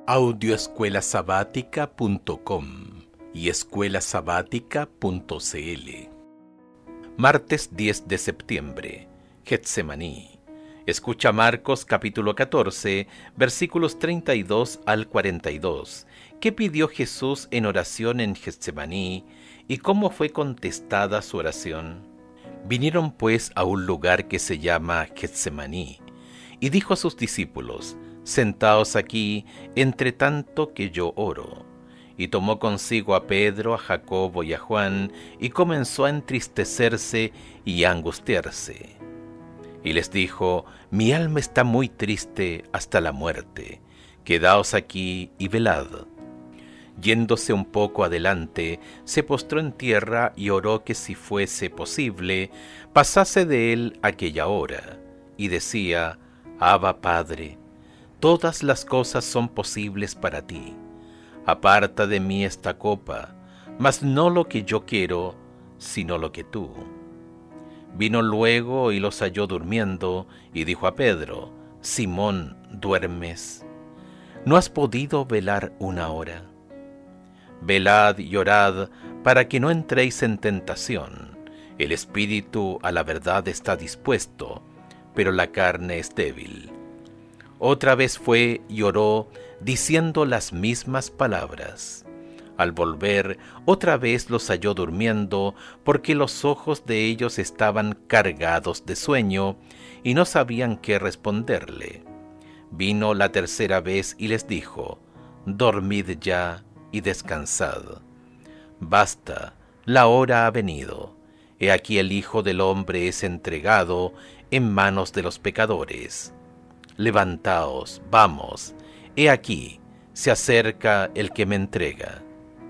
Audioescuelasabática.com y escuelasabática.cl. Martes 10 de septiembre. Getsemaní. Escucha Marcos capítulo 14, versículos 32 al 42. ¿Qué pidió Jesús en oración en Getsemaní y cómo fue contestada su oración? Vinieron pues a un lugar que se llama Getsemaní, y dijo a sus discípulos: Sentaos aquí, entre tanto que yo oro. Y tomó consigo a Pedro, a Jacobo y a Juan, y comenzó a entristecerse y a angustiarse. Y les dijo: Mi alma está muy triste hasta la muerte. Quedaos aquí y velad. Yéndose un poco adelante, se postró en tierra y oró que si fuese posible, pasase de él aquella hora. Y decía: Abba, Padre, todas las cosas son posibles para ti. Aparta de mí esta copa, mas no lo que yo quiero, sino lo que tú. Vino luego y los halló durmiendo, y dijo a Pedro: Simón, ¿duermes? ¿No has podido velar una hora? Velad y orad, para que no entréis en tentación. El espíritu a la verdad está dispuesto, pero la carne es débil. Otra vez fue y oró, diciendo las mismas palabras. Al volver, otra vez los halló durmiendo, porque los ojos de ellos estaban cargados de sueño, y no sabían qué responderle. Vino la tercera vez y les dijo: Dormid ya y descansad. Basta, la hora ha venido. He aquí el Hijo del Hombre es entregado en manos de los pecadores. Levantaos, vamos, he aquí, se acerca el que me entrega.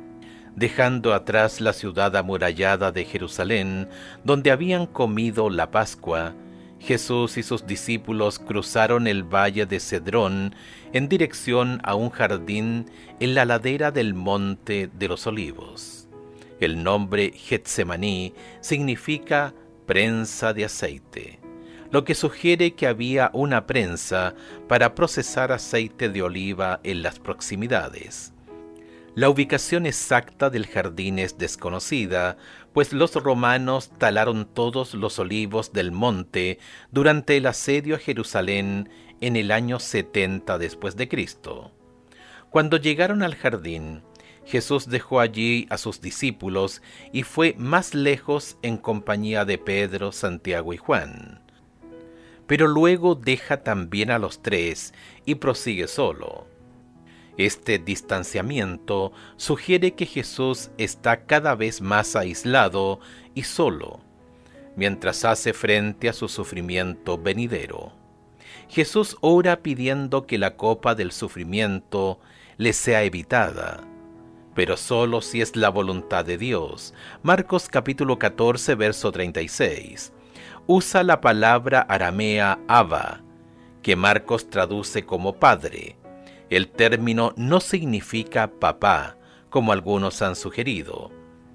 Dejando atrás la ciudad amurallada de Jerusalén, donde habían comido la Pascua, Jesús y sus discípulos cruzaron el valle de Cedrón en dirección a un jardín en la ladera del Monte de los Olivos. El nombre Getsemaní significa prensa de aceite, lo que sugiere que había una prensa para procesar aceite de oliva en las proximidades. La ubicación exacta del jardín es desconocida, pues los romanos talaron todos los olivos del monte durante el asedio a Jerusalén en el año 70 después de Cristo. Cuando llegaron al jardín, Jesús dejó allí a sus discípulos y fue más lejos en compañía de Pedro, Santiago y Juan. Pero luego deja también a los tres y prosigue solo. Este distanciamiento sugiere que Jesús está cada vez más aislado y solo, mientras hace frente a su sufrimiento venidero. Jesús ora pidiendo que la copa del sufrimiento le sea evitada, pero solo si es la voluntad de Dios. Marcos capítulo 14, verso 36. Usa la palabra aramea Abba, que Marcos traduce como padre. El término no significa papá, como algunos han sugerido.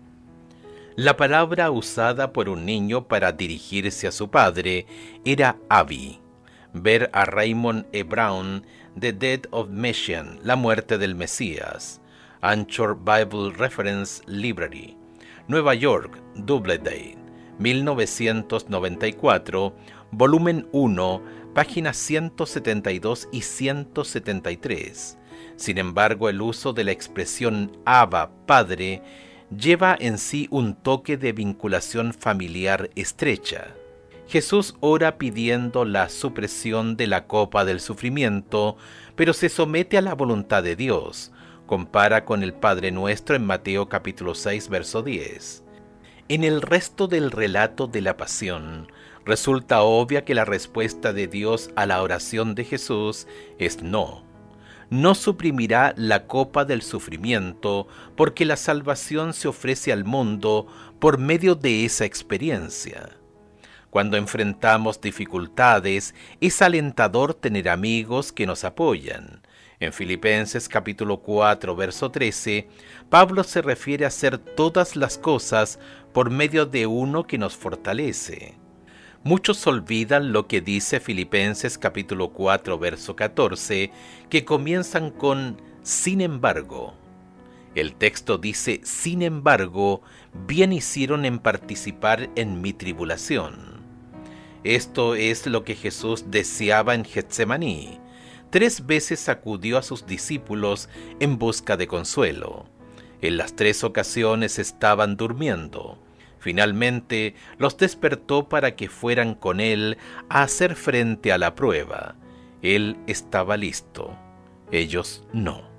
La palabra usada por un niño para dirigirse a su padre era Abi. Ver a Raymond E. Brown, The Death of Messiah, La muerte del Mesías, Anchor Bible Reference Library, Nueva York, Doubleday, 1994, volumen 1, páginas 172 y 173. Sin embargo, el uso de la expresión Abba, Padre, lleva en sí un toque de vinculación familiar estrecha. Jesús ora pidiendo la supresión de la copa del sufrimiento, pero se somete a la voluntad de Dios. Compara con el Padre Nuestro en Mateo capítulo 6, verso 10. En el resto del relato de la pasión, resulta obvia que la respuesta de Dios a la oración de Jesús es no. No suprimirá la copa del sufrimiento porque la salvación se ofrece al mundo por medio de esa experiencia. Cuando enfrentamos dificultades, es alentador tener amigos que nos apoyan. En Filipenses capítulo 4, verso 13, Pablo se refiere a hacer todas las cosas por medio de uno que nos fortalece. Muchos olvidan lo que dice Filipenses capítulo 4, verso 14, que comienzan con sin embargo. El texto dice, sin embargo, bien hicieron en participar en mi tribulación. Esto es lo que Jesús deseaba en Getsemaní. 3 veces acudió a sus discípulos en busca de consuelo. En las 3 ocasiones estaban durmiendo. Finalmente los despertó para que fueran con él a hacer frente a la prueba. Él estaba listo, ellos no.